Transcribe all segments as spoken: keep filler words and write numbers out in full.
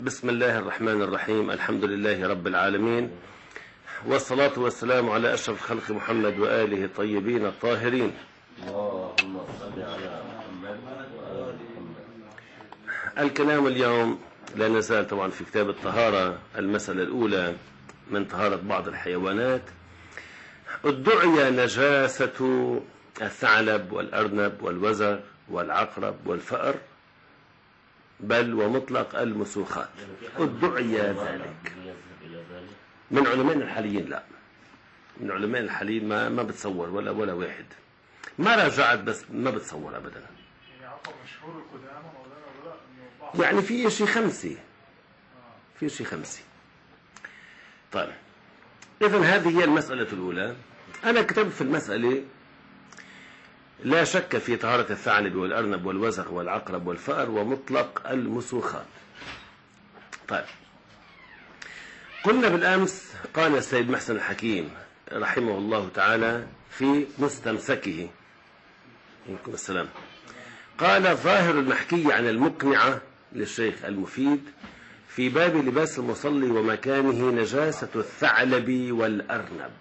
بسم الله الرحمن الرحيم. الحمد لله رب العالمين، والصلاة والسلام على أشرف خلق محمد وآله الطيبين الطاهرين. اللهم صل على محمد وآل محمد. الكلام اليوم لا نزال طبعا في كتاب الطهارة، المسألة الأولى من طهارة بعض الحيوانات. ادعي نجاسة الثعلب والأرنب والوزغ والعقرب والفأر، بل ومطلق المسوخات. ادعي ذلك من علماء الحاليين، لا من علماء الحاليين ما ما بتصور ولا ولا واحد ما راجعت، بس ما بتصور ابدا. يعني عقب مشهور القدامى مولانا ولا لا؟ يعني في شيء خمسي في شيء خمسي. طيب اذا هذه هي المسألة الأولى. أنا كتبت في المسألة لا شك في طهارة الثعلب والأرنب والوزغ والعقرب والفأر ومطلق المسوخات. طيب قلنا بالأمس قال السيد محسن الحكيم رحمه الله تعالى في مستمسكه عليكم السلام، قال ظاهر المحكي عن المقنعة للشيخ المفيد في باب لباس المصلي ومكانه نجاسة الثعلب والأرنب،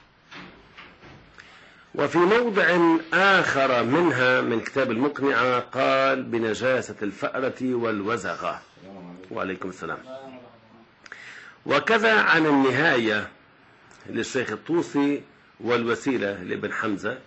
وفي موضع آخر منها من كتاب المقنعة قال بنجاسة الفأرة والوزغة. وعليكم السلام. وكذا عن النهاية للشيخ الطوسي والوسيلة لابن حمزة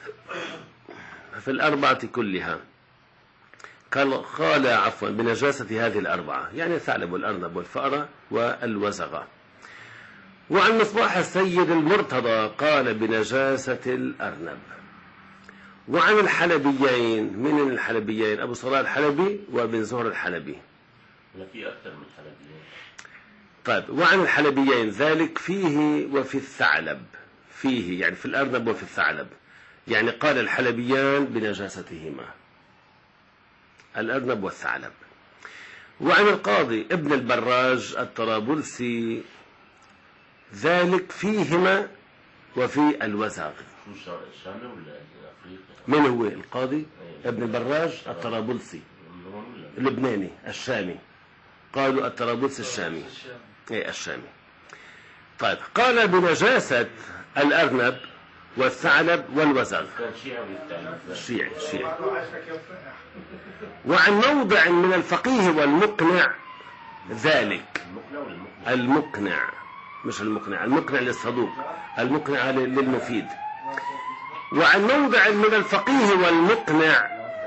في الأربعة كلها قال قال عفوا بنجاسة هذه الأربعة، يعني الثعلب والأرنب والفأرة والوزغة. وعن مصباح السيد المرتضى قال بنجاسة الأرنب. وعن الحلبيين، من الحلبيين؟ أبو صلاح الحلبي وابن زهر الحلبي. لا في أكثر من حلبيين. طيب وعن الحلبيين ذلك فيه وفي الثعلب، فيه يعني في الأرنب وفي الثعلب، يعني قال الحلبيان بنجاستهما الأرنب والثعلب. وعن القاضي ابن البراج الطرابلسي ذلك فيهما وفي الوزغ. شو الشامي ولا أفريقيا؟ من هو القاضي؟ ابن البراج الطرابلسي اللبناني الشامي، قالوا الطرابلسي الشامي اي الشامي. طيب قال بنجاسة الأرنب والثعلب والوزغ. كان شيعي ولا الشيعي الشيعي. وعن موضع من الفقيه والمقنع ذلك. المقنع مش المقنع، المقنع للصدوق، المقنع للمفيد. وعن موضع من الفقيه والمقنع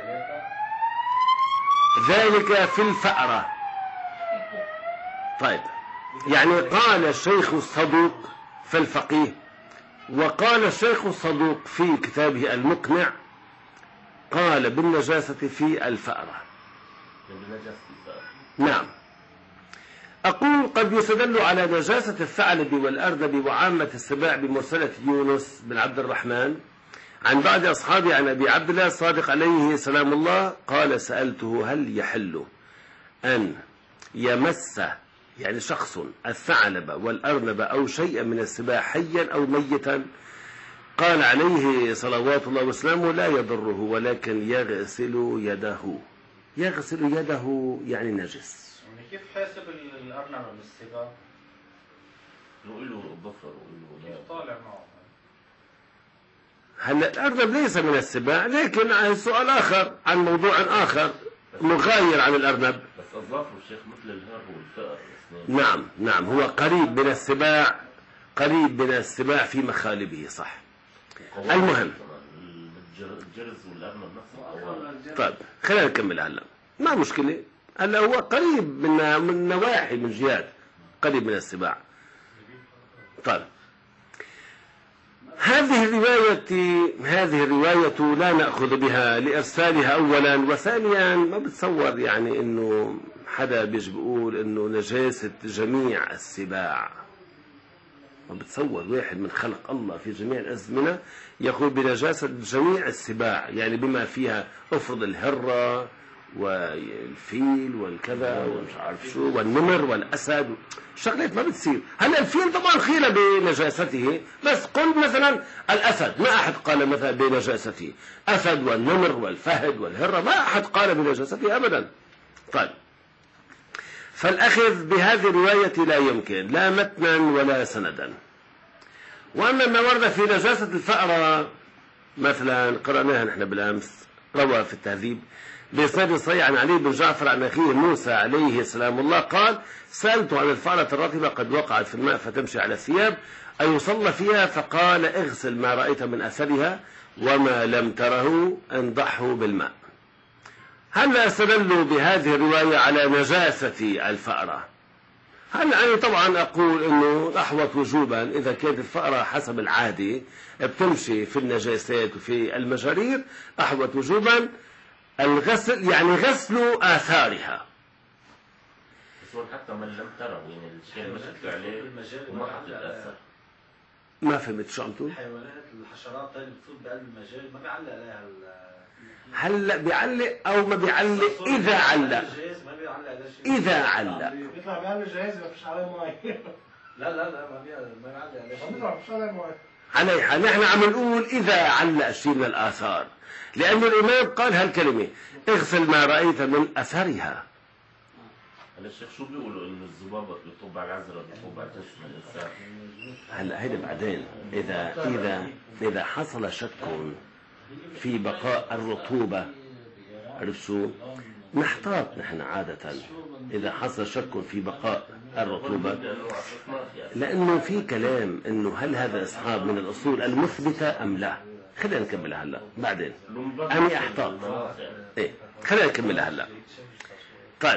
ذلك في الفأرة. طيب يعني قال الشيخ الصدوق في الفقيه، وقال الشيخ الصدوق في كتابه المقنع قال بالنجاسة في الفأرة. نعم. أقول قد يستدل على نجاسة الثعلب والأرنب وعامة السباع بمرسلة يونس بن عبد الرحمن عن بعض أصحابه عن أبي عبد الله الصادق عليه سلام الله قال سألته هل يحل أن يمس يعني شخص الثعلب والأرنب أو شيئا من السباع حيا أو ميتا؟ قال عليه صلوات الله وسلامه لا يضره ولكن يغسل يده. يغسل يده يعني نجس. يعني كيف حاسب الأرنب من السباع؟ نقول له ضفر ونقول له كيف طالع معه؟ هلا الأرنب ليس من السباع، لكن سؤال آخر عن موضوع آخر مغاير عن الأرنب. بس أظافر الشيخ مثل الهر والفأر. نعم نعم هو قريب من السباع، قريب من السباع في مخالبه صح. المهم الجرز والأرنب نفسه. طيب خلينا نكمل هلا، ما مشكلة. هلا هو قريب من من نواحي من جهات، قريب من السباع. طيب هذه الرواية هذه الرواية لا نأخذ بها لإرسالها أولا، وثانيا ما بتصور يعني إنه حدا بيجي بيقول إنه نجاسة جميع السباع. ما بتصور واحد من خلق الله في جميع الأزمنة يقول بنجاسة جميع السباع، يعني بما فيها افرض الهرة والفيل والكذا ومش عارف شو والنمر والأسد، شغلات ما بتصير. هلا الفيل طبعا خيل بنجاسته، بس قل مثلا الأسد ما أحد قال مثلا بنجاسته، أسد والنمر والفهد والهرة ما أحد قال بنجاسته أبدا. طيب فالأخذ بهذه الرواية لا يمكن لا متنا ولا سندا. وأما ما ورد في نجاسة الفأرة مثلا قرأناها نحن بالأمس، روى في التهذيب بإسناد صحيح عن علي بن جعفر عن أخيه موسى عليه السلام الله قال: سألت عن الفأرة الرطبة قد وقعت في الماء فتمشي على الثياب أيصلى فيها؟ فقال: اغسل ما رأيت من أثرها وما لم تره انضحه بالماء. هل استدلوا بهذه الرواية على نجاسة الفأرة؟ هل أنا طبعا أقول أنه أحوط وجوبا إذا كانت الفأرة حسب العادة بتمشي في النجاسات وفي المجارير، أحوط وجوبا الغسل، يعني غسل آثارها. بس هو حتى من لم تره يعني الشيء اللي مشت عليه وما حط الأثر. ما فهمت شو عم تقول؟ الحيوانات الحشرات اللي بتفوت بقلب المجال ما بيعلق عليها ال هلا بيعلق او ما بيعلق؟ اذا علق اذا علق بيطلع بقلب الجهاز ما فيش عليه ميه. لا لا لا ما بيعلق ما بيعلق عليه شيء. ما فيش عليه ميه. على حال نحن عم نقول اذا علق شيء من الاثار، لأن الإمام قال هالكلمة: اغسل ما رأيت من أثرها. هلا الشيخ شو بيقولوا انه الذبابة بتطب على العذرة بتطب على جسم الإنسان؟ هلا هيدا بعدين إذا إذا إذا حصل شك في بقاء الرطوبة، عرفتوا؟ نحتاط نحن عادة إذا حصل شك في بقاء الرطوبة، لأنه في كلام إنه هل هذا إصحاب من الأصول المثبتة أم لا؟ خلينا نكملها هلا بعدين. أنا أحتاط. إيه خلينا نكملها هلا. طيب.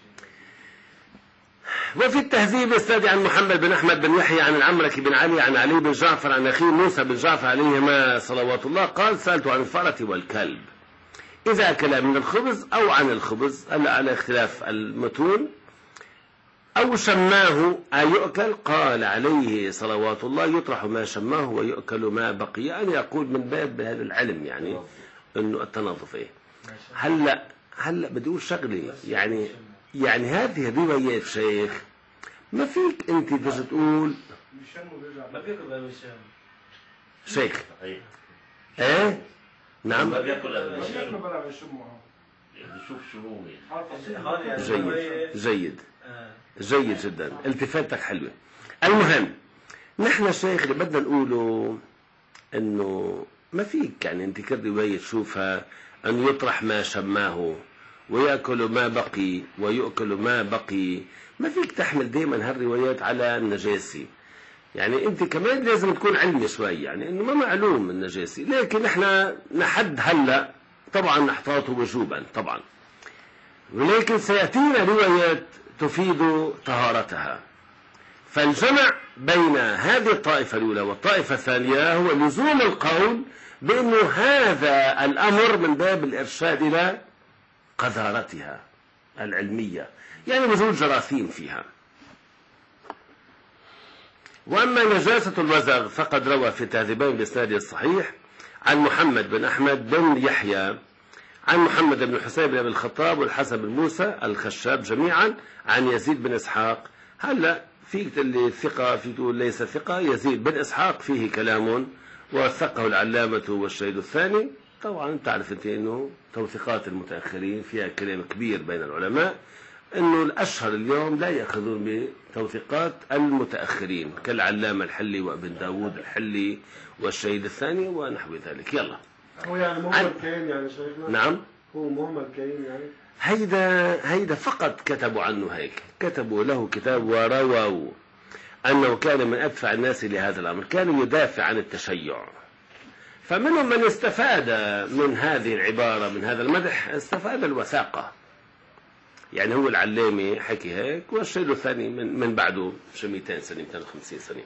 وفي التهذيب استدعى عن محمد بن أحمد بن يحيى عن العمرك بن علي عن علي بن جعفر عن أخيه موسى بن جعفر عليهما صلوات الله قال: سألت عن الفأرة والكلب إذا أكل من الخبز أو عن الخبز، هلا على اختلاف المتون، أو شماه أيؤكل؟ قال عليه صلوات الله: يطرح ما شماه ويؤكل ما بقي. يعني يقول من باب هذا العلم يعني إنه التنظف. إيه هلا هلا بدي أقول شغلة، يعني يعني هذه الروايات شيخ ما فيك أنت تجي تقول ما بياكل بقى بالشام شيخ. إيه نعم ما بياكل قبل ما الشيء بياكلوا بلا بيشموا. بشوف شو هو. جيد جيد جيد جدا، التفاتك حلوة. المهم نحن شيخ اللي بدنا نقوله انه ما فيك يعني انت كل رواية تشوفها ان يطرح ما شماه ويأكل ما بقي ويؤكل ما بقي، ما فيك تحمل دائما هالروايات على النجاسة. يعني انت كمان لازم تكون علمي شوي، يعني انه ما معلوم النجاسة، لكن احنا نحد هلا طبعا نحتاطه وجوبا طبعا، ولكن سيأتينا روايات تفيد طهارتها. فالجمع بين هذه الطائفة الأولى والطائفة الثانية هو لزوم القول بأنه هذا الأمر من باب الإرشاد إلى قذارتها العلمية، يعني وجود جراثيم فيها. وأما نجاسة الوزغ فقد روى في تهذيبين بإسناده الصحيح عن محمد بن أحمد بن يحيى عن محمد بن حسين بن أبي الخطاب والحسن بن موسى الخشاب جميعا عن يزيد بن إسحاق. هلا فيك اللي ثقة في تقول ليس ثقة، يزيد بن إسحاق فيه كلام وثقه العلامة والشهيد الثاني. طبعا انت عارف انت انه توثيقات المتأخرين فيها كلام كبير بين العلماء، انه الاشهر اليوم لا يأخذون بتوثيقات المتأخرين كالعلامة الحلي وابن داود الحلي والشهيد الثاني ونحو ذلك. يلا هو يعني مهمل كاين يعني شيخنا؟ نعم هو مهمل كاين يعني هيدا هيدا فقط كتبوا عنه هيك، كتبوا له كتاب ورووا أنه كان من أدفع الناس لهذا الأمر، كان يدافع عن التشيع. فمنهم من استفاد من هذه العبارة من هذا المدح، استفاد الوثاقة. يعني هو العلامي حكي هيك والشيء الثاني من, من بعده شو مئتين سنة مئتين وخمسين سنة.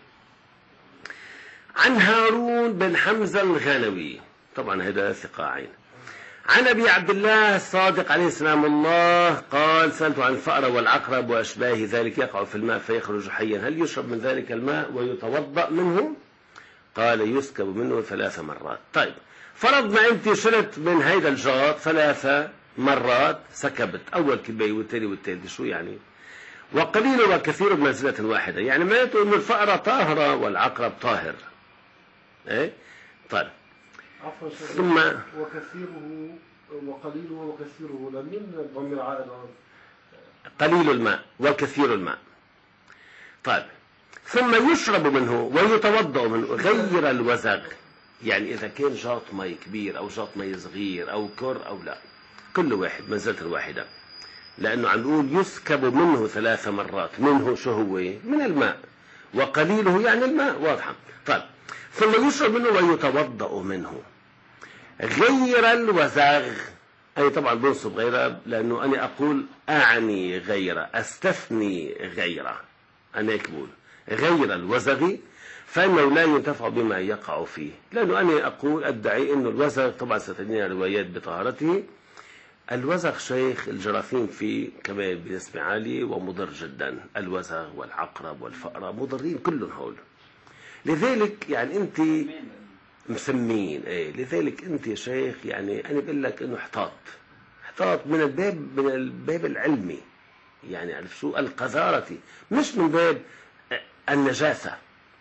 عن هارون بن حمزة الغنوي، طبعا هذا ثقة عين، عن أبي عبد الله الصادق عليه السلام الله قال: سألت عن الفأر والعقرب وأشباه ذلك يقع في الماء فيخرج حيا، هل يشرب من ذلك الماء ويتوضأ منه؟ قال: يسكب منه ثلاث مرات. طيب فرضنا أنت شربت من هيدا الجار ثلاث مرات، سكبت أول كباية والتالي والتالي، شو يعني؟ وقليل وكثير بمنزلة واحدة، يعني ما يقول أن الفأر طاهرة والعقرب طاهر. إيه؟ طيب ثم وكثيره وقليله وكثيره لمن ضمير عائد قليل الماء وكثير الماء. طيب ثم يشرب منه ويتوضأ منه غير الوزغ، يعني إذا كان جاط مي كبير أو جاط مي صغير أو كر أو لا، كل واحد منزلة الواحدة، لأنه عم نقول يسكب منه ثلاث مرات. منه شو هو؟ من الماء، وقليله يعني الماء، واضحة. طيب ثم يشرب منه ويتوضأ منه غير الوزغ، أي طبعا بنصب غيره، لأنه أنا أقول أعني غيره، أستثني غيره، أنا هيك بقول غير الوزغ، فإنه لا ينتفع بما يقع فيه، لأنه أنا أقول أدعي أنه الوزغ طبعا ستجدنا روايات بطهارته. الوزغ شيخ الجراثيم فيه كمان بنسبة عالية ومضر جدا، الوزغ والعقرب والفأرة مضرين كلهم هول. لذلك يعني أنت مسمين ايه، لذلك أنت يا شيخ يعني أنا بقول لك إنه احتاط احتاط من الباب من الباب العلمي، يعني عرف شو القذارة، مش من باب النجاسة.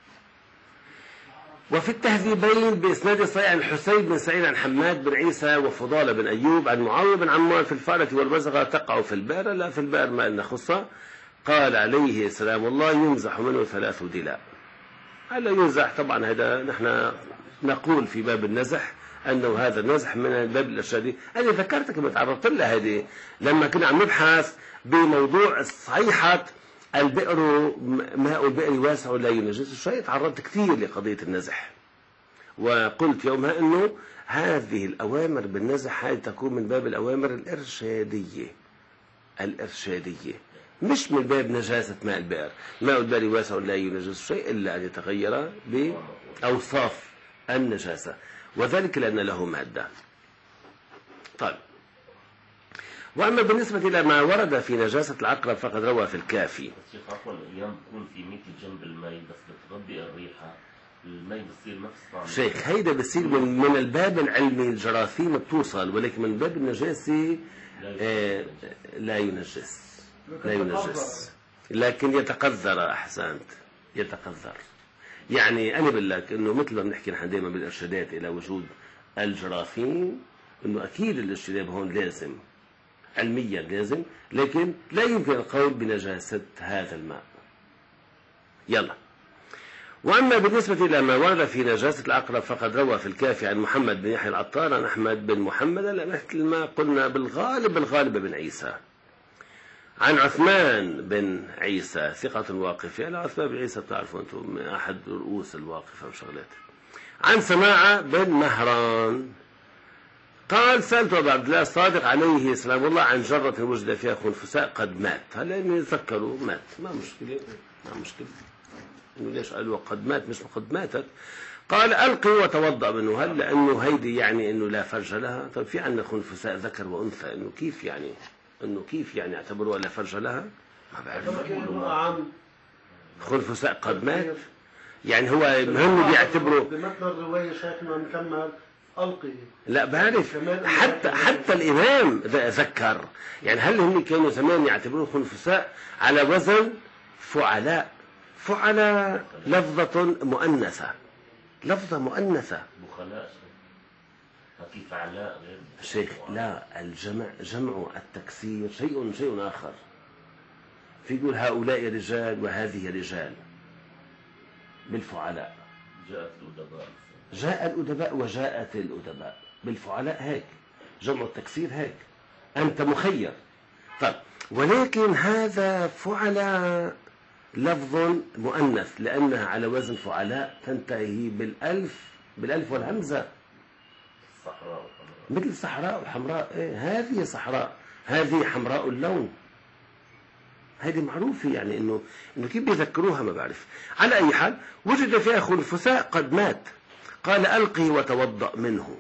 وفي التهذيبين بإسناد صحيح عن الحسين بن سعيد عن حماد بن عيسى وفضالة بن أيوب عن معاوية بن عمار في الفأرة والوزغة تقع في البئر، لا في البئر ما إن خصة، قال عليه سلام الله ينزح منه ثلاث دلاء. هلا ينزح طبعا هذا نحن نقول في باب النزح أنه هذا النزح من الباب الإرشادي. أنا ذكرتك كما تعرضت لها هذه لما كنا عم نبحث بموضوع صحيحة البئر ماء البئر واسع لا ينجس الشيء، تعرضت كثير لقضية النزح، وقلت يومها أنه هذه الأوامر بالنزح هذه تكون من باب الأوامر الإرشادية الإرشادية مش من باب نجاسة ماء البئر. ماء البئر واسع لا ينجس الشيء إلا أن يتغير بأوصاف النجاسة، وذلك لأن له مادة. طيب وأما بالنسبة إلى ما ورد في نجاسة العقرب فقد روى في الكافي. شيخ عفوا الأيام بكون في ميتي جنب المي بس بتغطي الريحة، المي بتصير نفس طعم. شيخ هيدا بصير من, من الباب العلمي، الجراثيم بتوصل، ولكن من باب النجاسة آه لا ينجس لا ينجس لكن يتقذر. أحسنت، يتقذر. يعني أنا بقول لك إنه مثل ما بنحكي نحن دائما بالإرشادات إلى وجود الجراثيم، إنه أكيد الاجتناب هون لازم، علميا لازم، لكن لا يمكن القول بنجاسة هذا الماء. يلا. وأما بالنسبة إلى ما ورد في نجاسة العقرب فقد روى في الكافي عن محمد بن يحيى العطار عن أحمد بن محمد مثل ما قلنا بالغالب بالغالب بن عيسى عن عثمان بن عيسى ثقة واقف، يعني عثمان بن عيسى بتعرفوا أنتم أحد رؤوس الواقفة وشغلات، عن سماعة بن مهران قال سألت أبا عبد الله الصادق عليه سلام الله عن جرة وجد فيها خنفساء قد مات. هلا يتذكروا مات، ما مشكلة ما مشكلة إنه ليش قالوا قد مات مش قد ماتت. قال ألقي وتوضأ منه. هل لأنه هيدي يعني إنه لا فرج لها؟ طيب في عندنا خنفساء ذكر وأنثى، إنه كيف يعني إنه كيف يعني اعتبروها لا فرج لها؟ ما بعرف. خنفساء قد مات يعني هو هم بيعتبروا بمثل الرواية شيخنا نكمل ألقي. لا بعرف حتى حتى الإمام ذكر، يعني هل هم كانوا زمان يعتبرون خنفساء على وزن فعلاء؟ فعلاء لفظة مؤنثة، لفظة مؤنثة. بخلاء كيف فعلاء غير شيخ لا، الجمع جمع التكسير شيء شيء آخر. في يقول هؤلاء رجال وهذه رجال بالفعلاء. جاءت الأدباء جاء الأدباء وجاءت الأدباء بالفعلاء، هيك جمع التكسير هيك، أنت مخير. طيب ولكن هذا فعلاء لفظ مؤنث لأنها على وزن فعلاء تنتهي بالألف بالألف والهمزة، الصحراء مثل صحراء وحمراء. إيه هذه صحراء، هذه حمراء اللون، هذه معروفة، يعني إنه إنه كيف بيذكروها ما بعرف. على أي حال وجد فيها خنفساء قد مات، قال ألقي وتوضأ منه،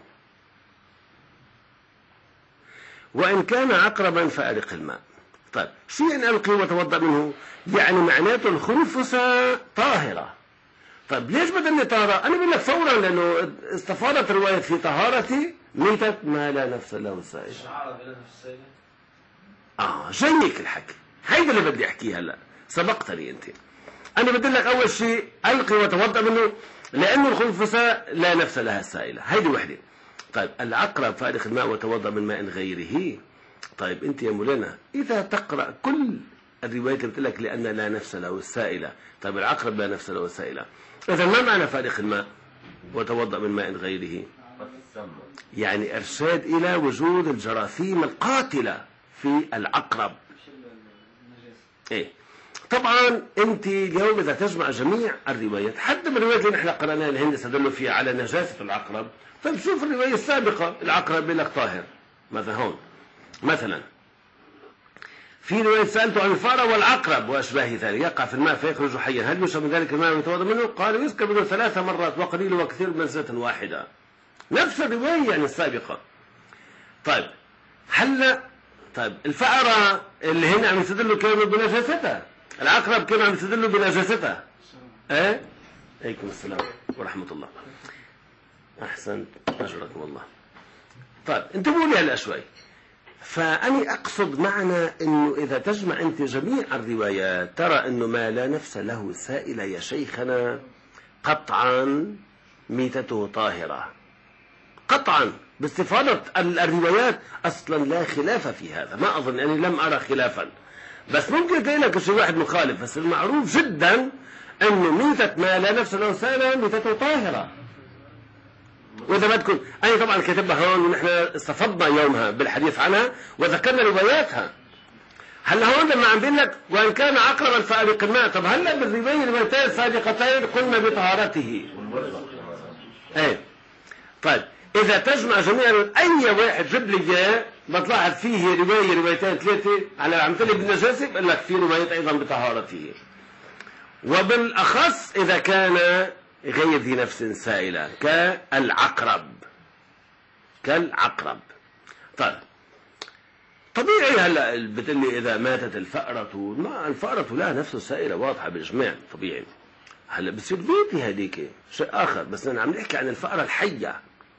وإن كان عقربا فأرق الماء. طيب شو يعني ألقي وتوضأ منه؟ يعني معناته الخنفساء طاهرة. طيب ليش بدني طاهرة؟ أنا بقول لك فورا لأنه استفاضت رواية في طهارتي ميتة ما لا نفس له السائل. شعر بلا نفس السائل. آه جايك الحكي، هيدا اللي بدي أحكيه هلا، سبقتني أنت. أنا بدي لك أول شيء ألقي وتوضأ منه لأنه الخنفساء لا نفس لها السائلة، هيدي وحدة. طيب العقرب فارق الماء وتوضأ من ماء غيره، طيب أنت يا مولانا إذا تقرأ كل الروايات اللي بتقول لك لأن لا نفس له السائلة، طيب العقرب لا نفس له السائلة، إذا ما معنى فارق الماء وتوضأ من ماء غيره؟ يعني إرشاد إلى وجود الجراثيم القاتلة في العقرب. إيه طبعا أنت اليوم إذا تجمع جميع الروايات، حتى من الروايات اللي نحن قرأناها اللي هن استدلوا فيها على نجاسة العقرب، طيب شوف الرواية السابقة العقرب بيقول لك طاهر. مثلا هون مثلا في رواية سألته عن الفأرة والعقرب وأشباه ذلك يقع في الماء فيخرج حيا، هل يشرب من ذلك الماء ويتوضأ منه؟ قال يسكب منه ثلاث مرات وقليل وكثير بمنزلة واحدة. نفس الرواية يعني السابقة. طيب هلا طيب الفأرة اللي هنا عم يستدلوا كانوا بنجاستها، العقرب كانوا عم يستدلوا بنجاستها. ايه عليكم السلام ورحمة الله. أحسنت أجركم الله. طيب انتبهوا لي هلا شوي. فأني أقصد معنى أنه إذا تجمع أنت جميع الروايات ترى أنه ما لا نفس له سائل يا شيخنا قطعا ميتته طاهرة، قطعا باستفاضة الروايات. أصلا لا خلاف في هذا، ما أظن أني لم أرى خلافا، بس ممكن تلاقي لك شيء واحد مخالف، بس المعروف جدا أنه ميتة ما لا نفس له سائل ميتته طاهرة. وإذا ما تكون أنا طبعا كاتبها هون ونحن استفضنا يومها بالحديث عنها وذكرنا رواياتها. هلا هون لما عم بيقول لك وإن كان عقربا فارق الماء، طب هلا بالرواية الروايتين السابقتين قلنا بطهارته. ايه طيب إذا تجمع جميع أي واحد جيب لي إياه بتلاحظ فيه رواية روايتين ثلاثة على عم تقول بالنجاسة بقول لك في رواية أيضا بطهارته، وبالأخص إذا كان غير ذي نفس سائلة كالعقرب كالعقرب. طيب طبيعي هلا بتقلي إذا ماتت الفأرة، ما الفأرة لا نفس سائلة واضحة بالإجماع طبيعي. هلا بصير بيتي هذيك شيء آخر، بس أنا عم نحكي عن الفأرة الحية.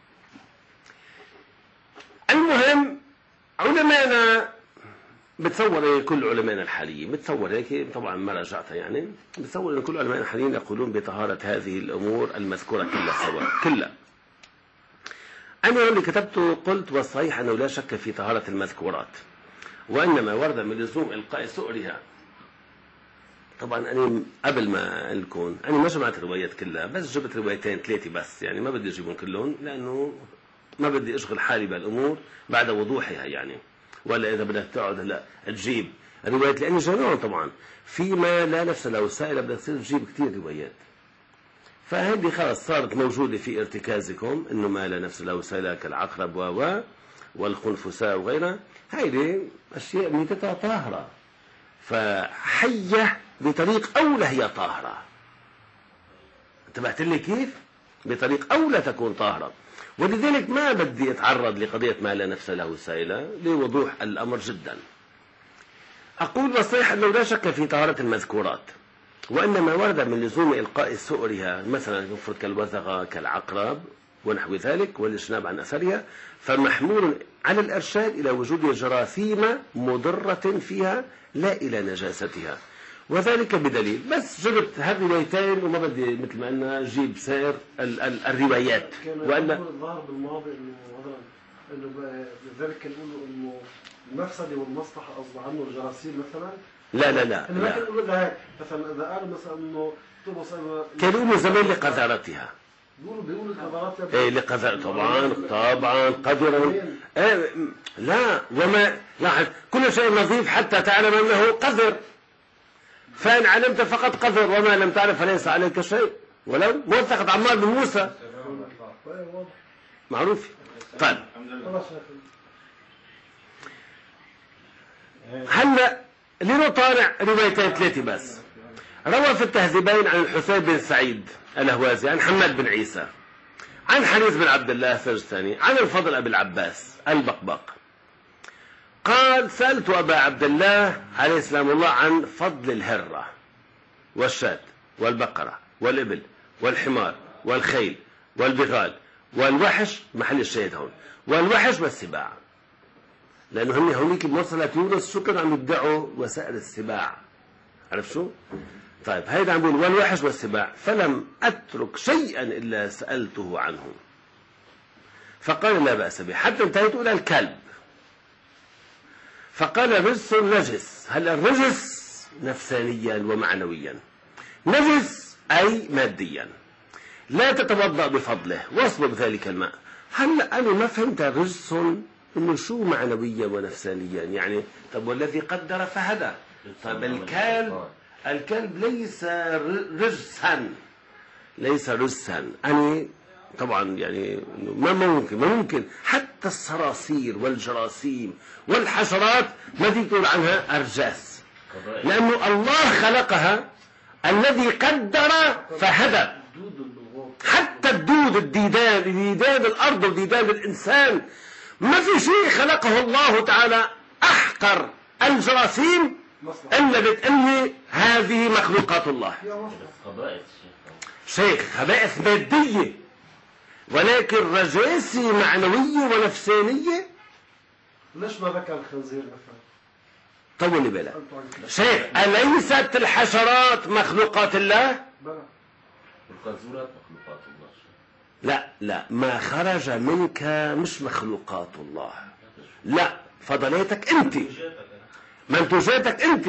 المهم علماءنا بتصور كل علمائنا الحاليين بتصور هيك، طبعا ما راجعتها يعني، بتصور ان كل علمائنا الحاليين يقولون بطهارة هذه الامور المذكورة كلها سواء كلها. انا اللي كتبته قلت والصحيح انه لا شك في طهارة المذكورات، وانما ورد من لزوم القاء سؤرها. طبعا انا قبل ما الكون انا ما جمعت الروايات كلها، بس جبت روايتين ثلاثة بس، يعني ما بدي اجيبهم كلهم لانه ما بدي اشغل حالي بالامور بعد وضوحها يعني، ولا إذا بدك تقعد هلا تجيب روايات لأني جميعهم طبعا فيما لا نفس له سائلة بدك تصير تجيب كثير روايات، فهذه خلاص صارت موجودة في ارتكازكم إنه ما لا نفس له سائلة كالعقرب و والخنفساء وغيرها، هذه أشياء ميتتها طاهرة، فحية بطريق أولى هي طاهرة. انتبهت لي كيف؟ بطريق أولى تكون طاهرة، ولذلك ما بدي أتعرض لقضية ما لا نفس له سائلة لوضوح الأمر جدا. أقول والصحيح أنه لا شك في طهارة المذكورات، وإنما ورد من لزوم إلقاء سؤرها مثلا يفرد كالوثغة كالعقرب ونحو ذلك والاجتناب عن أثرها، فمحمول على الإرشاد إلى وجود جراثيم مضرة فيها لا إلى نجاستها، وذلك بدليل. بس جبت هالروايتين وما بدي مثل ما قلنا جيب سائر ال ال الروايات. وأن الظاهر بالماضي إنه مثلا إنه لذلك يقولوا إنه المفسدة والمصلحة قصد عنه الجراثيم مثلا. لا لا لا. إنه ما كانوا يقولوا لها مثلا إذا قالوا مثلا إنه كانوا يقولوا زمان لقذارتها. بيقولوا بيقولوا قذارتها. إيه لقذار طبعا طبعا قذرا. إيه لا وما لاحظ كل شيء نظيف حتى تعلم أنه قذر. فإن علمت فقط قذر وما لم تعرف فليس عليك شيء، ولو موثقة عمار بن موسى معروف. طيب هلا لنطالع روايتين ثلاثة بس. روى في التهذيبين عن الحسين بن سعيد الأهوازي عن حماد بن عيسى عن حريث بن عبد الله السجستاني عن الفضل أبي العباس البقبق قال سألت أبا عبد الله عليه السلام الله عن فضل الهرة والشاة والبقرة والإبل والحمار والخيل والبغال والوحش، محل الشاهد هون، والوحش والسباع، لأنه هم هونيك بمرسلة يونس شو كانوا عم يدعوا وسائل السباع، عرف شو؟ طيب هيدا عم بيقول والوحش والسباع، فلم أترك شيئا إلا سألته عنه، فقال لا بأس به، حتى انتهيت إلى الكلب، فقال رجس نجس. هل الرجس نفسانيا ومعنويا، نجس أي ماديا، لا تتوضأ بفضله واصبب ذلك الماء. هلا أنا ما فهمت رجس إنه شو معنويا ونفسانيا يعني. طب والذي قدر فهدى. طب الكلب الكلب ليس رجسا، ليس رجسا. أنا طبعا يعني ما ممكن ما ممكن حتى الصراصير والجراثيم والحشرات ما فيك تقول عنها أرجاس، لأنه الله خلقها الذي قدر فهدى. حتى الدود، الديدان، ديدان الأرض وديدان الإنسان، ما في شيء خلقه الله تعالى أحقر الجراثيم إلا بتقلي هذه مخلوقات الله. شيخ خبائث مادية، ولكن رجاسي معنوية ونفسانية. ليش ما ذكر الخنزير مثلا؟ طولي بالك شيخ، أليست الحشرات مخلوقات الله؟ بلى. القاذورات مخلوقات الله. لا لا، ما خرج منك مش مخلوقات الله، لا، فضليتك انت، منتوجاتك انت.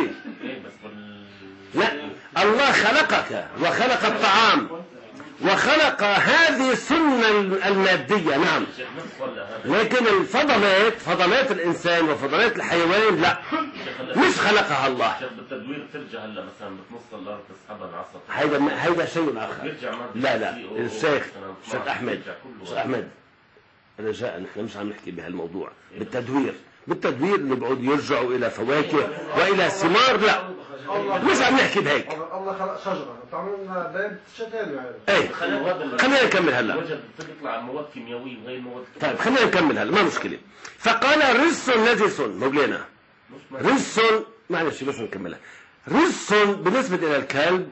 لا، الله خلقك وخلق الطعام وخلق هذه السنة المادية، نعم، لكن الفضلات، فضلات الإنسان وفضلات الحيوان لا، مش خلقها الله. بالتدوير ترجع هلا مثلا بتنص الارض تسحبها العصا، هيدا هيدا شيء آخر. لا لا، الشيخ شيخ أحمد، شيخ أحمد رجاء، نحن مش عم نحكي بهالموضوع بالتدوير. بالتدوير اللي بيقعدوا يرجعوا إلى فواكه وإلى ثمار، لا، مش عم نحكي بهيك. الله خلق شجرة بتعملنا باب شتان يعني. ايه خلينا نكمل هلا. بتطلع مواد كيميائيه وغير مواد. طيب خلينا نكمل هلا، ما مشكله. فقال رجس نجس، مولانا رجس، معلش بس نكملها. رجس بالنسبه الى الكلب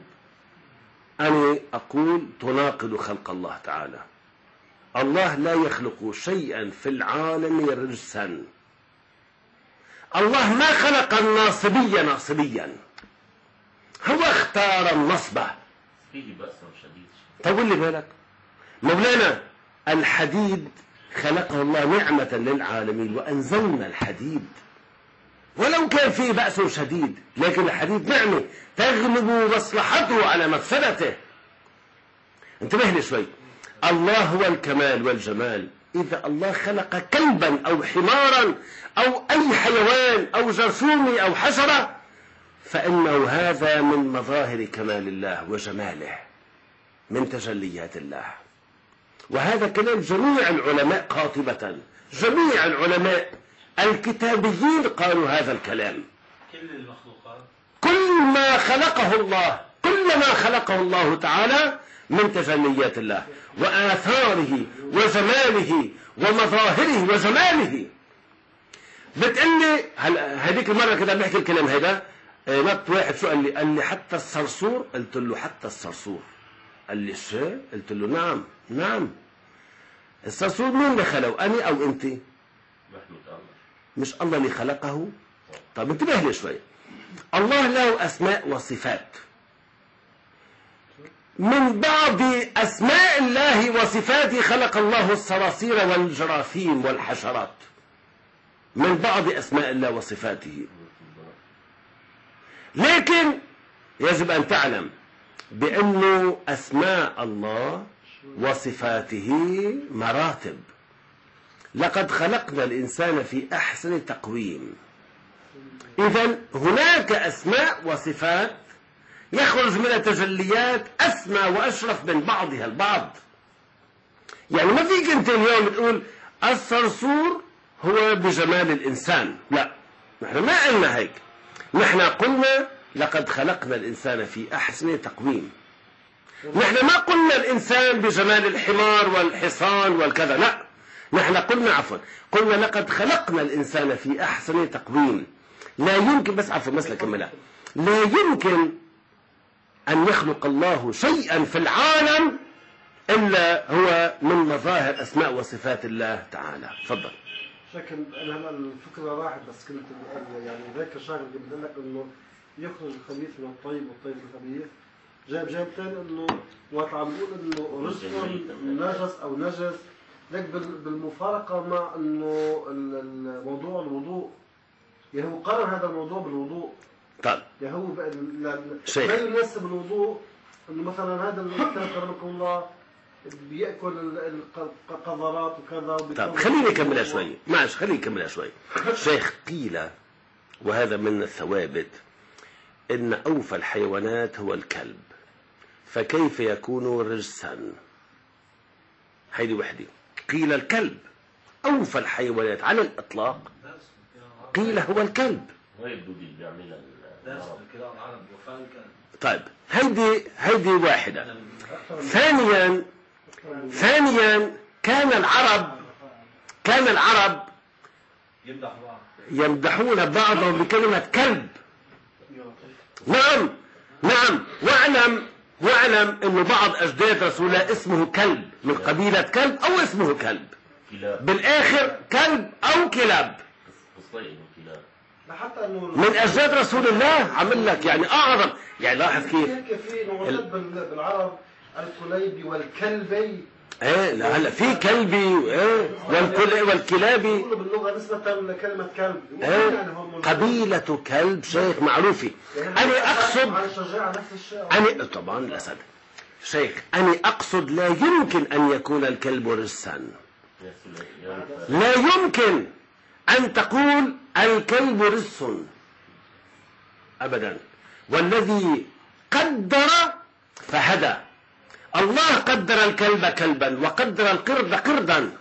انا اقول تناقض خلق الله تعالى. الله لا يخلق شيئا في العالم رجسا. الله ما خلق الناصبيه ناصبيا، هو اختار النصبة. فيه بأس شديد. طول لي بالك مولانا، الحديد خلقه الله نعمة للعالمين، وأنزلنا الحديد ولو كان فيه بأس شديد، لكن الحديد نعمة تغلب مصلحته على مفسدته. انتبه لي شوي، الله هو الكمال والجمال. إذا الله خلق كلبا أو حمارا أو أي حيوان أو جرثومي أو حشرة، فإنه هذا من مظاهر كمال الله وجماله، من تجليات الله. وهذا كلام جميع العلماء قاطبة، جميع العلماء الكتابيين قالوا هذا الكلام. كل المخلوقات، كل ما خلقه الله، كل ما خلقه الله تعالى من تجليات الله وآثاره وجماله ومظاهره وجماله. بتقلي هذيك المرة كده بنحكي الكلام هذا، نط واحد شو قال لي؟ قال لي حتى الصرصور. قلت له حتى الصرصور؟ قال لي شو؟ قلت له نعم نعم. الصرصور مين اللي خلقه؟ أنا أو أنت؟ مش الله اللي خلقه؟ طب انتبه لي شوي، الله له أسماء وصفات. من بعض أسماء الله وصفاته خلق الله الصراصير والجراثيم والحشرات، من بعض أسماء الله وصفاته. لكن يجب أن تعلم بأن أسماء الله وصفاته مراتب. لقد خلقنا الإنسان في أحسن تقويم. إذن هناك أسماء وصفات يخرج من التجليات أسمى وأشرف من بعضها البعض. يعني ما فيك أنت اليوم تقول الصرصور هو بجمال الإنسان، لا، نحن ما قلنا هيك. نحن قلنا لقد خلقنا الإنسان في أحسن تقويم. نحن ما قلنا الإنسان بجمال الحمار والحصان والكذا، لا، نحن قلنا عفوا قلنا لقد خلقنا الإنسان في أحسن تقويم. لا يمكن، بس عفوا بس لكملها، لا يمكن أن يخلق الله شيئا في العالم إلا هو من مظاهر أسماء وصفات الله تعالى. تفضل. شكل انا هلا الفكره راحت، بس كنت يعني ذاكر شغله اللي بدي لك انه يخرج الخبيث من الطيب والطيب من الخبيث. جايب جايب ثاني انه وقت عم بقول انه رزق نجس او نجس، لك بالمفارقه مع انه الموضوع الوضوء يعني هو قرر هذا الموضوع بالوضوء. طيب يعني هو بقى لا شيخ. لا يناسب الوضوء انه مثلا هذا الكلام كرمكم الله بياكل القذرات وكذا. طيب خليني اكملها شوي، معلش خليني اكملها شوي. شيخ قيل، وهذا من الثوابت، ان اوفى الحيوانات هو الكلب، فكيف يكون رجسا؟ هيدي وحده. قيل الكلب اوفى الحيوانات على الاطلاق، قيل هو الكلب. وين الدودي بيعملها درس المرض؟ الكلام العربي وفاء الكلب. طيب هيدي هيدي واحدة. ثانيا ثانيا كان العرب كان العرب يمدح بعض. يمدحون بعضهم بكلمة كلب. نعم نعم واعلم واعلم انه بعض اجداد رسول الله اسمه كلب من قبيلة كلب او اسمه كلب كلاب. بالاخر كلب او كلاب قصير كلاب. حتى انه من اجداد رسول الله. عمل لك يعني اعظم، يعني لاحظ كيف. هيك في نوعات بالعرب الكليبي والكلبي. ايه لا هلا في كلبي ايه والكل والكلابي بيقولوا باللغه نسبه لكلمه كلب. ايه يعني هم قبيلة كلب شيخ معروفة. انا اقصد على الشجاعه نفس الشيء. أنا طبعا الأسد شيخ، أنا أقصد لا يمكن أن يكون الكلب رجسا. يا سلام. لا يمكن أن تقول الكلب رجس أبدا. والذي قدر فهدى. الله قدر الكلب كلبا وقدر القرد قردا.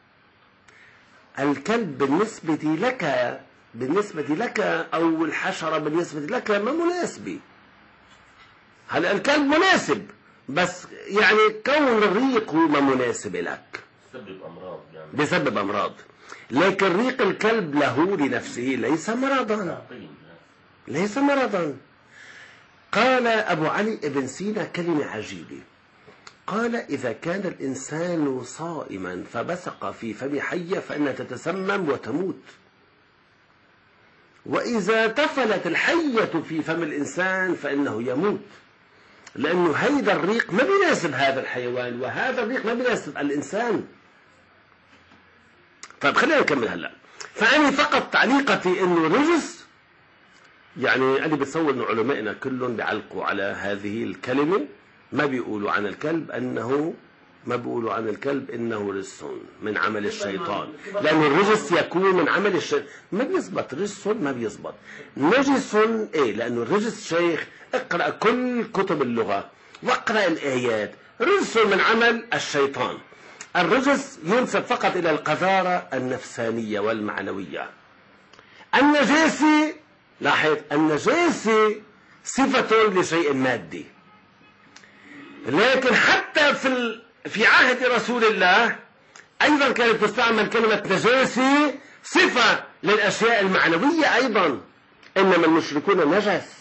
الكلب بالنسبة لك بالنسبة لك أو الحشرة بالنسبة لك ما مناسبة. هلا الكلب مناسب، بس يعني كون الريق هو ما مناسب لك، بسبب امراض يعني. بسبب امراض. لكن ريق الكلب له لنفسه ليس مرضا، تعقيم. ليس مرضا. قال ابو علي بن سينا كلمة عجيبة، قال اذا كان الانسان صائما فبصق في فم حية فانها تتسمم وتموت، واذا تفلت الحية في فم الانسان فانه يموت، لأنه هيدا الريق ما بيناسب هذا الحيوان وهذا الريق ما بيناسب الإنسان. طيب خلينا نكمل هلا. فأنا فقط تعليقتي إنه رجس، يعني أنا بتصور إنه علمائنا كلهم بيعلقوا على هذه الكلمة، ما بيقولوا عن الكلب أنه ما بيقولوا عن الكلب إنه رجس من عمل الشيطان، لأن الرجس يكون من عمل الشيطان. ما بيزبط رجس، ما بيزبط نجس. إيه؟ لأنه الرجس شيخ اقرأ كل كتب اللغة واقرأ الآيات. رجس من عمل الشيطان. الرجس ينسب فقط إلى القذارة النفسانية والمعنوية. النجاسة، لاحظ، النجاسة صفة لشيء مادي، لكن حتى في في عهد رسول الله أيضا كانت تستعمل كلمة نجاسة صفة للأشياء المعنوية أيضا. إنما المشركون نجس.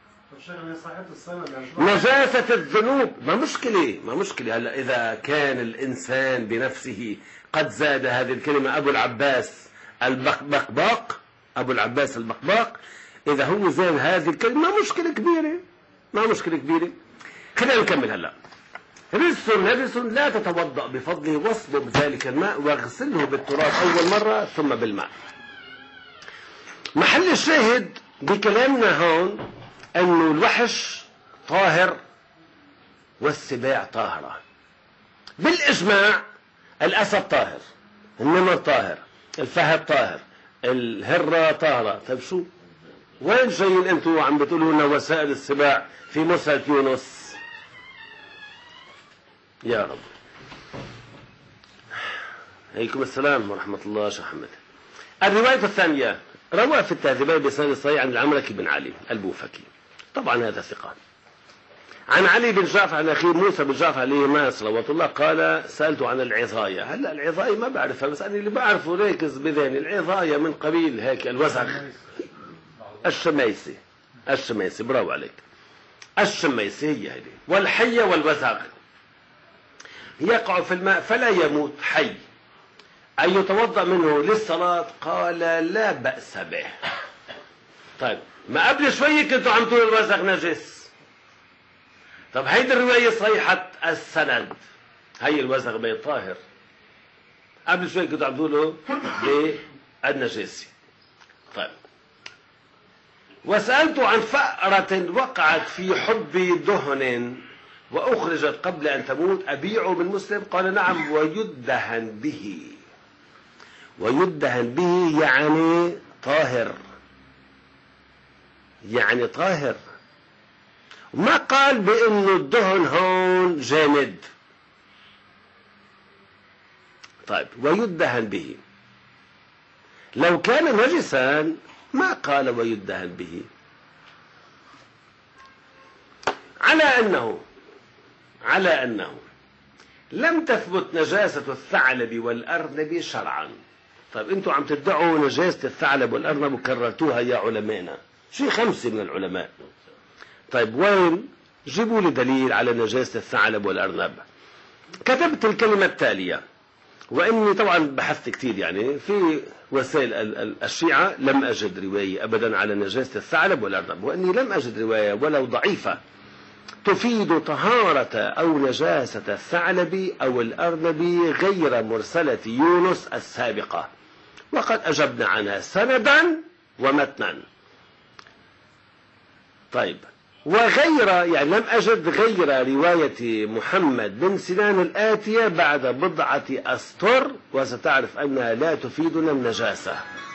نجاسة الذنوب ما مشكلة ما مشكلة. هلا إذا كان الإنسان بنفسه قد زاد هذه الكلمة، أبو العباس البقباق أبو العباس البقباق إذا هو زاد هذه الكلمة ما مشكلة كبيرة، ما مشكلة كبيرة. خلينا نكمل هلا. رجس نجس لا تتوضأ بفضله واصبب ذلك الماء واغسله بالتراب أول مرة ثم بالماء. محل الشاهد بكلامنا هون أنه الوحش طاهر والسباع طاهرة بالإجماع. الأسد طاهر، النمر طاهر، الفهد طاهر، الهرة طاهرة. طيب شو وين جايين أنتوا عم بتقولوا لنا وسائل السباع في مسألة يونس؟ يا رب. عليكم السلام ورحمة الله. شيخ محمد. الرواية الثانية روى في التهذيبين بسند صحيح عن العمركي بن علي البوفكي، طبعا هذا ثقة، عن علي بن جعفر عن أخيه موسى بن جعفر عليهما صلوات الله قال سألته عن العظاية. هلا العظاية ما بعرفها، بس أنا اللي بعرفه ريكز بذهني العظاية من قبيل هيك الوسخ. الشميسي الشميسي برافو عليك. الشميسي هي هذه. والحية والوسخ يقع في الماء فلا يموت حي، أن يتوضأ منه للصلاة. قال لا بأس به. طيب ما قبل شوي كنتوا عم تقولوا الوسخ نجس. طب هيدي الرواية صحيحة السند، هي الوسخ بيت طاهر. قبل شوي كنتوا عم تقولوا بالنجاسة. طيب وسألت عن فأرة وقعت في حب دهن وأخرجت قبل أن تموت أبيع من مسلم؟ قال نعم، ويدهن به. ويدهن به يعني طاهر، يعني طاهر. ما قال بأنه الدهن هون جامد. طيب ويدهن به، لو كان نجسا ما قال ويدهن به. على أنه على أنه لم تثبت نجاسة الثعلب والأرنب شرعا. طيب أنتم عم تدعوا نجاسة الثعلب والأرنب وكررتوها يا علمائنا، شيء خمسة من العلماء. طيب وين؟ جيبوا لي دليل على نجاسة الثعلب والأرنب. كتبت الكلمة التالية، وإني طبعا بحثت كثير يعني في وسائل الشيعة، لم أجد رواية أبدا على نجاسة الثعلب والأرنب، وإني لم أجد رواية ولو ضعيفة تفيد طهارة أو نجاسة الثعلب أو الأرنب غير مرسلة يونس السابقة، وقد أجبنا عنها سندا ومتنا. طيب وغير يعني لم أجد غير رواية محمد بن سنان الآتية بعد بضعة أسطر، وستعرف أنها لا تفيدنا النجاسة.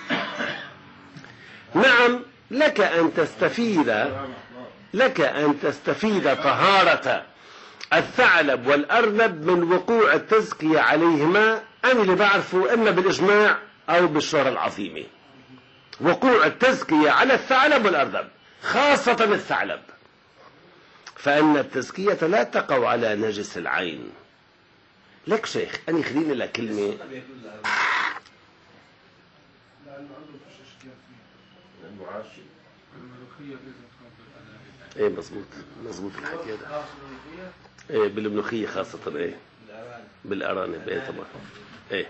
نعم لك أن تستفيد لك أن تستفيد طهارة الثعلب والأرنب من وقوع التزكية عليهما. أنا اللي بعرفه إما بالإجماع أو بالشهرة العظيمة وقوع التزكية على الثعلب والأرنب، خاصة الثعلب، فإن التزكية لا تقع على نجس العين. لك شيخ أني خليني لك كلمة. ايه مزبوط مزبوط الحكي هذا. ايه بالملوخية خاصة، ايه بالأرانب، ايه طبعا. ايه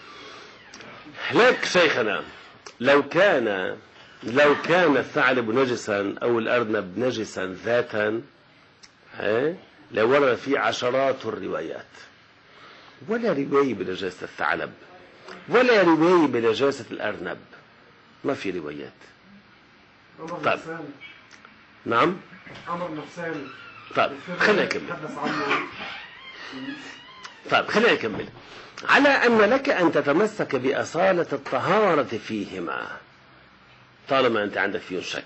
لك شيخنا، لو كان لو كان الثعلب نجسا أو الأرنب نجسا ذاتا ايه لورد في عشرات الروايات، ولا رواية بنجاسة الثعلب ولا رواية بنجاسة الأرنب، ما في روايات. طيب نعم عمر نفساني. طيب خلينا نكمل. طيب خلينا نكمل. على أن لك أن تتمسك بأصالة الطهارة فيهما طالما أنت عندك فيه شك.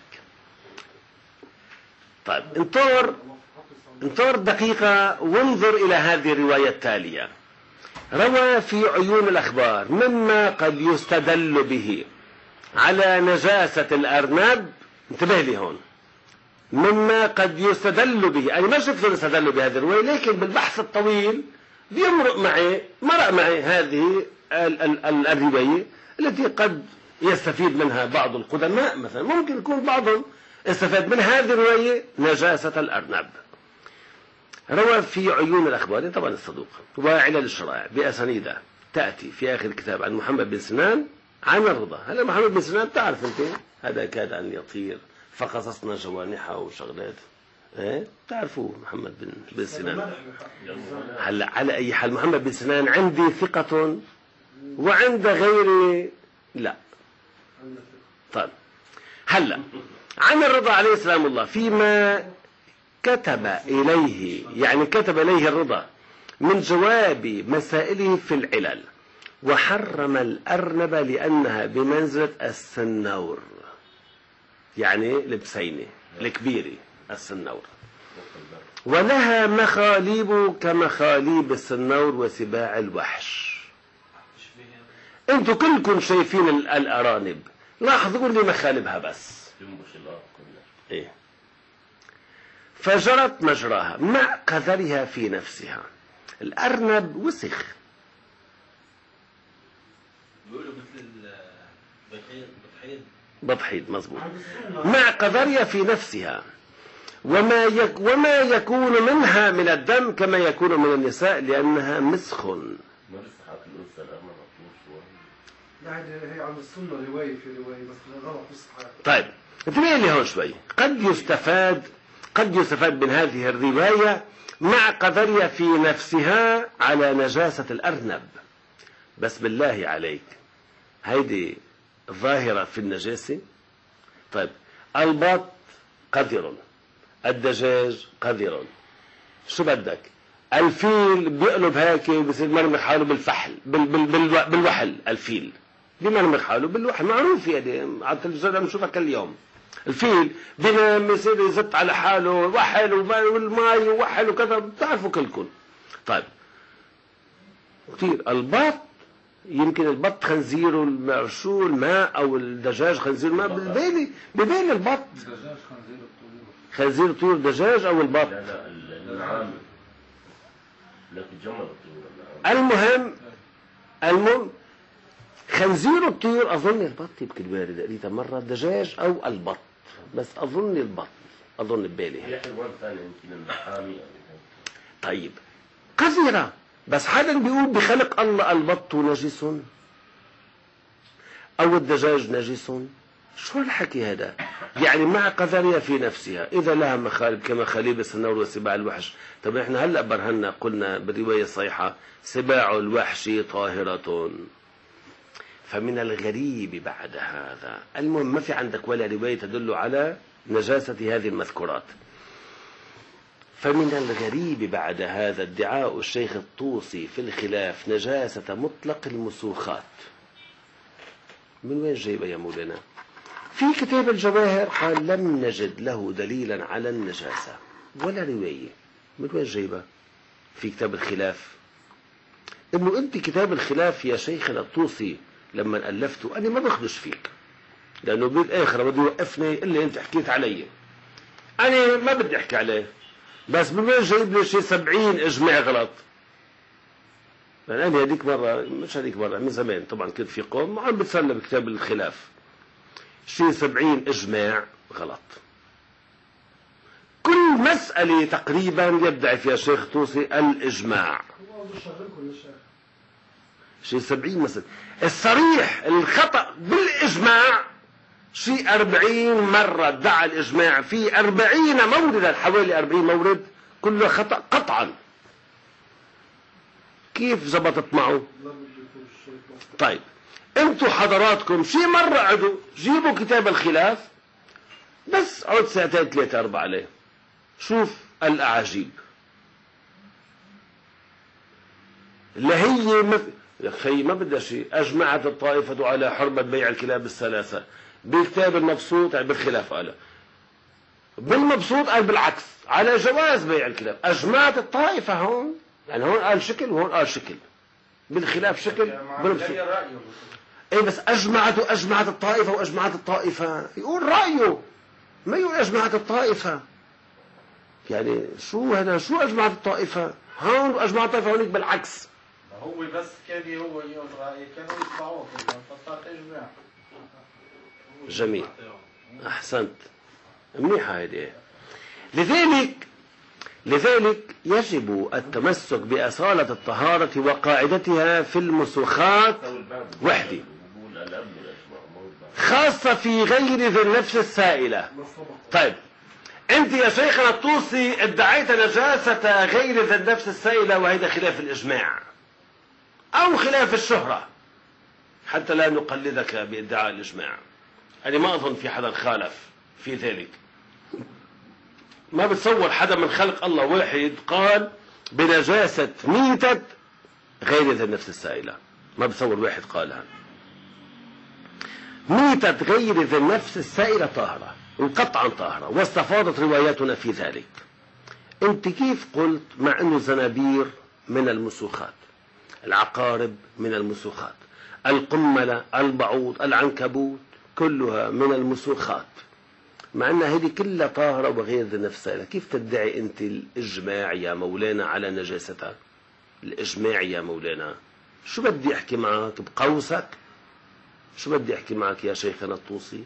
طيب انطر انطر دقيقة وانظر إلى هذه الرواية التالية. روى في عيون الأخبار مما قد يستدل به على نجاسة الأرنب، انتبه لي هون، مما قد يستدل به، أنا ما شفت يستدل بهذه الرواية، لكن بالبحث الطويل بيمرق معي مرق معي هذه ال ال ال الرواية التي قد يستفيد منها بعض القدماء، مثلا ممكن يكون بعضهم استفاد من هذه الرواية نجاسة الأرنب. روى في عيون الأخبار طبعا الصدوق وعلل الشرائع بأسانيده تأتي في آخر الكتاب عن محمد بن سنان عن الرضا. هلا محمد بن سنان تعرف أنت هذا كاد أن يطير فقصصنا جوانحه وشغلات، ايه تعرفوا محمد بن بن سنان. هلا على أي حال محمد بن سنان عندي ثقة وعند غيري لا. طيب هلا عن الرضا عليه السلام الله فيما كتب إليه، يعني كتب إليه الرضا من جواب مسائله في العلل، وحرم الأرنب لأنها بمنزلة السنور، يعني البسينة الكبيرة السنور، ولها مخاليب كمخاليب السنور وسباع الوحش. انتوا كلكم شايفين الأرانب، لاحظوا لي مخالبها بس. ايه فجرت مجراها مع قذرها في نفسها. الأرنب وسخ، بيقولوا مثل بطحيد بطحيد مظبوط، مع قذرها في نفسها، وما يك وما يكون منها من الدم كما يكون من النساء لأنها مسخ. يعني هي عن السنة رواية في رواية بس غلط مصحح. طيب انتبه لي هون شوي، قد يستفاد قد يستفاد من هذه الرواية مع قذرها في نفسها على نجاسة الأرنب، بس بالله عليك هيدي ظاهرة في النجاسة. طيب البط قذر، الدجاج قذر، شو بدك؟ الفيل بيقلب هيك بصير مرمي حاله بالفحل بال بال بال بالوحل، الفيل بمرمي حاله بالوحل، معروف يعني على التلفزيون عم نشوفها كل يوم. الفيل بينام يصير يزت على حاله وحل والماء ووحل وكذا، بتعرفوا كلكم. طيب كثير البط، يمكن البط خنزيره الماء، شو الماء او الدجاج خنزير الماء، ببالي ببالي البط دجاج خنزير الطيور. خنزير الطيور دجاج او البط. لا لا النعام، لكن جمل الطيور. المهم المهم خنزير الطيور اظن البط يمكن وارد قريتها مره، الدجاج او البط، بس اظن البط، اظن ببالي في حيوان ثاني يمكن المحامي. طيب قذرة، بس حدا بيقول بخلق الله البط نجس او الدجاج نجس؟ شو الحكي هذا؟ يعني مع قذرها في نفسها، اذا لها مخالب كمخاليب السنور وسباع الوحش. طب احنا هلا برهنا قلنا بالروايه الصحيحه سباع الوحش طاهره، فمن الغريب بعد هذا، المهم ما في عندك ولا روايه تدل على نجاسه هذه المذكورات. فمن الغريب بعد هذا ادعاء الشيخ الطوسي في الخلاف نجاسة مطلق المسوخات. من وين جايبها يا مولانا؟ في كتاب الجواهر قال لم نجد له دليلا على النجاسة ولا رواية. من وين جايبها؟ في كتاب الخلاف. انه انت كتاب الخلاف يا شيخنا الطوسي لما ألفته أنا ما بخدش فيك، لأنه بالآخر بده يوقفني اللي أنت حكيت علي، أنا ما بدي أحكي عليه، بس من وين جايب لي شي سبعين إجماع غلط؟ يعني أنا هذيك مرة، مش هذيك مرة، من زمان طبعا كنت في قوم عم بتسلى بكتاب الخلاف شي سبعين إجماع غلط. كل مسألة تقريبا يدعي فيها الشيخ طوسي الإجماع، شي سبعين مسألة. الصريح الخطأ بالإجماع شي أربعين مرة ادعى الإجماع في أربعين موردا، حوالي أربعين مورد كله خطأ قطعا. كيف زبطت معه؟ طيب انتوا حضراتكم شي مرة عدوا جيبوا كتاب الخلاف بس عد ساعتين ثلاثة أربعة عليه، شوف الأعاجيب اللي هي مف... يا أخي ما بدها شيء. أجمعت الطائفة على حرمة بيع الكلاب الثلاثة بالكتاب المبسوط بالخلاف، قال بالمبسوط قال بالعكس على جواز بيع الكلاب. أجمعت الطائفة هون، يعني هون قال شكل وهون قال شكل، بالخلاف شكل بالمبسوط. ايه بس أجمعت وأجمعت الطائفة وأجمعت الطائفة، يقول رأيه ما يقول أجمعت الطائفة. يعني شو هذا؟ شو أجمعت الطائفة هون وأجمعت الطائفة هونيك بالعكس؟ هو بس كان هو يقول رأيه كانوا يسمعوه فصار إجماع. جميل، أحسنت، منيحة هذه. لذلك لذلك يجب التمسك بأصالة الطهارة وقاعدتها في المسوخات وحدة، خاصة في غير ذي النفس السائلة. طيب أنت يا شيخنا الطوسي ادعيت نجاسة غير ذي النفس السائلة، وهذا خلاف الإجماع أو خلاف الشهرة، حتى لا نقلدك بادعاء الإجماع. أنا ما أظن في حدا خالف في ذلك. ما بتصور حدا من خلق الله واحد قال بنجاسة ميتة غير ذي النفس السائلة، ما بتصور واحد قالها. ميتة غير ذي النفس السائلة طاهرة وقطعا طاهرة، واستفاضت رواياتنا في ذلك. انت كيف قلت مع انه الزنابير من المسوخات، العقارب من المسوخات، القملة، البعوض، العنكبوت كلها من المسوخات، مع أن هذه كلها طاهرة وغير ذي النفس السائلة، كيف تدعي أنت الإجماع يا مولانا على نجاستها؟ الإجماع يا مولانا، شو بدي أحكي معك بقوسك؟ شو بدي أحكي معك يا شيخنا الطوسي؟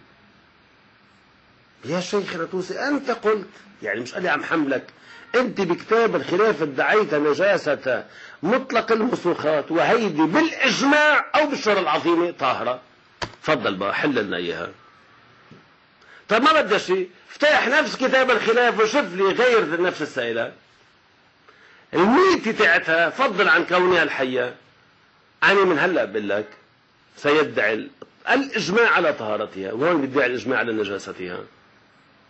يا شيخنا الطوسي أنت قلت، يعني مش أنا عم حملك، أنت بكتاب الخلاف ادعيت نجاسة مطلق المسوخات، وهيدي بالإجماع أو بالشورى العظيمة طاهرة. تفضل بقى حل لنا إياها. طب ما بدي شيء، افتح نفس كتاب الخلاف وشوف لي غير النفس السائلة الميتة تاعتها، فضل عن كونها الحية. أنا من هلا بقول لك سيدعي الإجماع على طهارتها، وهون بيدعي الإجماع على نجاستها.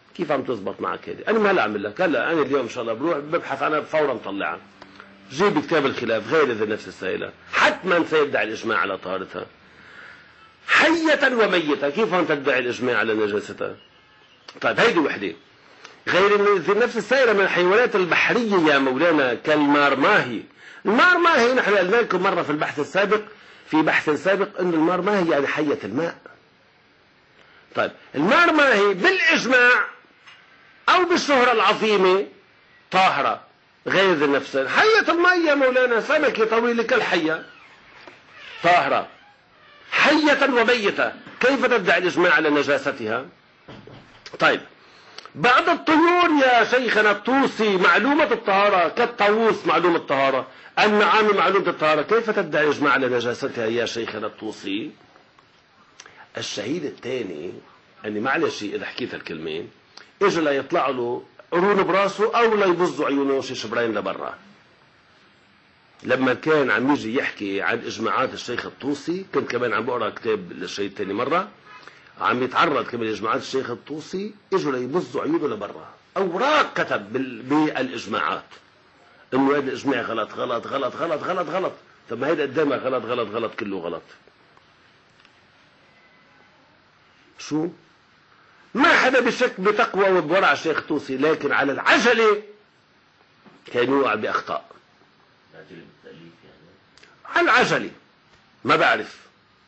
كيف عم تزبط معك هذه؟ أنا ما هلا أعمل لك، هلا أنا اليوم إن شاء الله بروح ببحث عنها فورا مطلعها. جيب كتاب الخلاف غير ذي النفس السائلة، حتما سيدعي الإجماع على طهارتها. حية وميتة، كيف أن تدعي الإجماع على نجاستها؟ طيب هيدي وحدة. غير أن ذي النفس السائلة من الحيوانات البحرية يا مولانا كالمارماهي. المارماهي نحن قلنا لكم مرة في البحث السابق، في بحث سابق، أن المارماهي يعني حية الماء. طيب المارماهي بالإجماع أو بالشهرة العظيمة طاهرة غير ذي النفس. حية الماء يا مولانا سمكة طويلة كالحية طاهرة. حية وميتة، كيف تدعي الإجماع على نجاستها؟ طيب بعض الطيور يا شيخنا الطوسي معلومة الطهارة كالطاووس معلومة الطهارة، النعام معلومة الطهارة، كيف تدعي الإجماع على نجاستها يا شيخنا الطوسي؟ الشهيد الثاني أني معلش إذا حكيت الكلمين إجا لا يطلع له قرون براسه أو لا يبزوا عيونه شي شبرين لبرا. لما كان عم يجي يحكي عن إجماعات الشيخ الطوسي، كنت كمان عم بقرأ كتاب للشهيد الثاني مرة عم يتعرض كمان لإجماعات الشيخ الطوسي، إجوا لا يبزوا عيونه لبرا. أوراق كتب بالإجماعات إنه هذا الإجماع غلط غلط غلط غلط غلط غلط. طب ما هيدا قدامك غلط غلط غلط كله غلط. شو؟ ما حدا بشك بتقوى وبورع الشيخ الطوسي، لكن على العجلة كان يوقع بأخطاء. عجلة بالتأليف يعني؟ على العجلة ما بعرف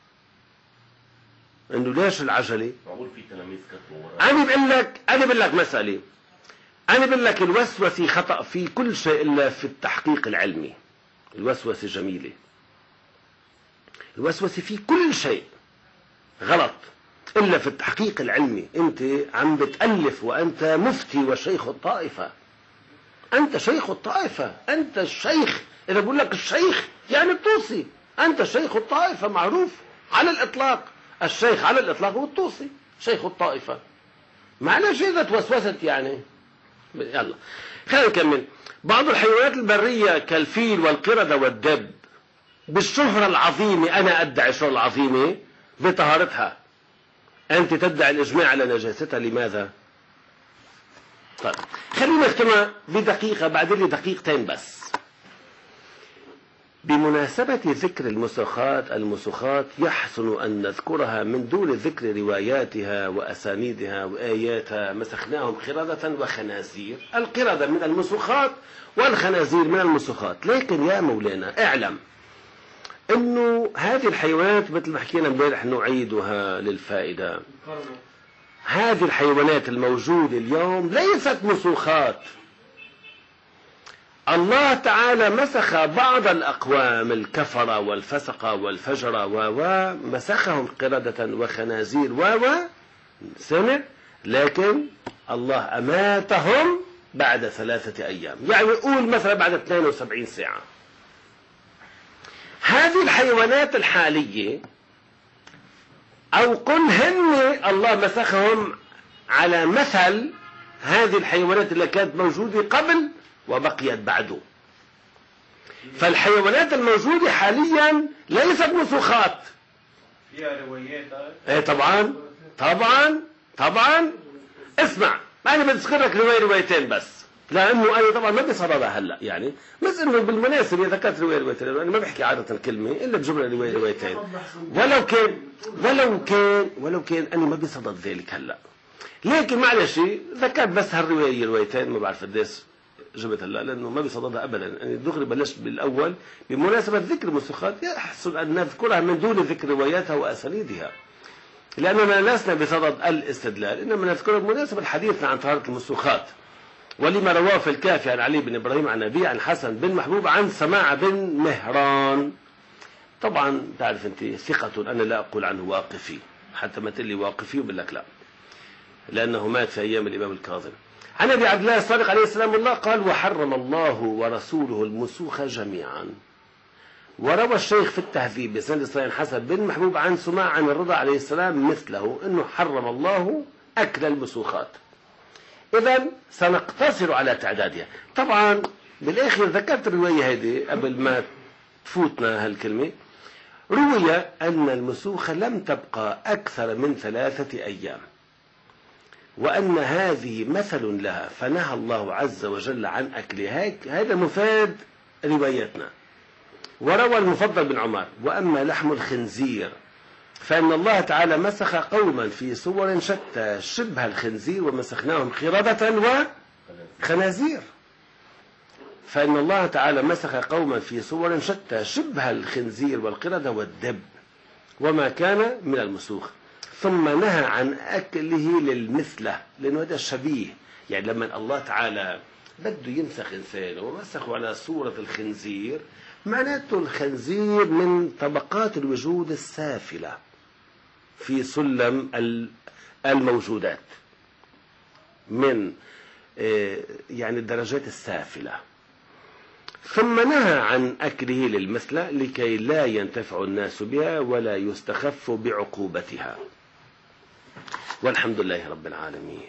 انه ليش العجلة. معقول في تلاميذ كتبوا ورا؟ انا بقول لك انا بقول لك مسألة، انا بقول لك الوسوسة خطأ في كل شيء الا في التحقيق العلمي. الوسوسة جميلة، الوسوسة في كل شيء غلط إلا في التحقيق العلمي. أنت عم بتألف وأنت مفتي وشيخ الطائفة، أنت شيخ الطائفة، أنت الشيخ. إذا بقول لك الشيخ يعني الطوسي، أنت شيخ الطائفة معروف على الإطلاق. الشيخ على الإطلاق هو الطوسي شيخ الطائفة. معلش إذا توسوست يعني. يلا خلينا نكمل. بعض الحيوانات البرية كالفيل والقردة والدب بالشهرة العظيمة، أنا أدعي الشهرة العظيمة بطهارتها، أنت تدعي الإجماع على نجاستها، لماذا؟ طيب خلينا نختمها بدقيقة، بعد لي دقيقتين بس. بمناسبة ذكر المسخات المسخات يحسن أن نذكرها من دون ذكر رواياتها وأسانيدها وآياتها. مسخناهم قردة وخنازير، القردة من المسخات والخنازير من المسخات. لكن يا مولانا اعلم انه هذه الحيوانات مثل ما حكينا امبارح نعيدها للفائدة، هذه الحيوانات الموجودة اليوم ليست مسوخات. الله تعالى مسخ بعض الأقوام الكفرة والفسقة والفجرة ومسخهم قردة وخنازير و سمع، لكن الله أماتهم بعد ثلاثة أيام، يعني قول مثلا بعد اثنين وسبعين ساعة. هذه الحيوانات الحالية أو قل هن الله مسخهم على مثل هذه الحيوانات اللي كانت موجودة قبل وبقيت بعده. فالحيوانات الموجودة حاليا ليست مسوخات. فيها روايات؟ ايه طبعا طبعا طبعا. اسمع انا بذكر لك رواية روايتين بس، لانه انا طبعا ما بصددها هلا يعني، بس انه بالمناسبة اذا كانت رواية روايتين انا ما بحكي عادة كلمة الا بجملة رواية روايتين، ولو كان ولو كان ولو كان انا ما بصدد ذلك هلا. لكن معلش ذكرت بس هالرواية روايتين، ما بعرف قديش جبت هلا لانه ما بصددها ابدا. يعني دغري بلشت بالاول بمناسبة ذكر المسوخات، يحسن ان نذكرها من دون ذكر رواياتها واسانيدها، لاننا لسنا بصدد الاستدلال، انما نذكرها بمناسبة حديثنا عن طهارة المسوخات. ولما رواه في الكافي عن علي بن ابراهيم عن ابي عن حسن بن محبوب عن سماع بن مهران. طبعا تعرف انت ثقة، انا لا اقول عنه واقفي، حتى ما تقلي واقفي وبقول لك لا، لانه مات في ايام الامام الكاظم. عن ابي عبد الله الصادق عليه السلام الله قال: وحرم الله ورسوله المسوخ جميعا. وروى الشيخ في التهذيب بسند صحيح حسن بن محبوب عن سماع عن الرضا عليه السلام مثله، انه حرم الله اكل المسوخات. إذا سنقتصر على تعدادها. طبعا بالآخر ذكرت الرواية هذه قبل ما تفوتنا هالكلمة، روي أن المسوخ لم تبقى أكثر من ثلاثة أيام، وأن هذه مثل لها فنهى الله عز وجل عن أكلها. هذا مفاد روايتنا. وروى المفضل بن عمر: وأما لحم الخنزير فإن الله تعالى مسخ قوما في صور شتى شبه الخنزير ومسخناهم قردة وخنازير. فإن الله تعالى مسخ قوما في صور شتى شبه الخنزير والقردة والدب وما كان من المسوخ، ثم نهى عن أكله للمثلة، لأنه هذا شبيه. يعني لما الله تعالى بده يمسخ إنسان ومسخه على صورة الخنزير، معناته الخنزير من طبقات الوجود السافلة في سلم الموجودات، من يعني الدرجات السافلة. ثم نهى عن أكله للمثلة لكي لا ينتفع الناس بها ولا يستخف بعقوبتها. والحمد لله رب العالمين.